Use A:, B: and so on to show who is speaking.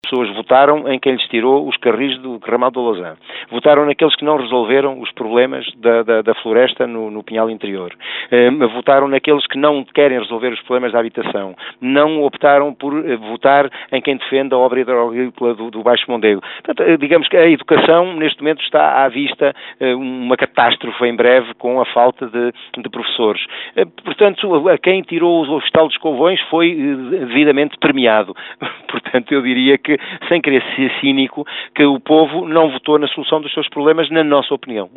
A: pessoas votaram em quem lhes tirou os carris do ramal do Lausanne. Votaram naqueles que não resolveram os problemas da floresta no Pinhal Interior. Votaram naqueles que não querem resolver os problemas da habitação. Não optaram por votar em quem defende a obra hidroagrícola do Baixo Mondego. Portanto, digamos que a educação, neste momento, está à vista uma catástrofe em breve com a falta de professores. Portanto, a quem tirou o Hospital dos Covões foi devidamente premiado. Portanto, eu diria que, sem querer ser cínico, que o povo não votou na solução dos seus problemas, na nossa opinião.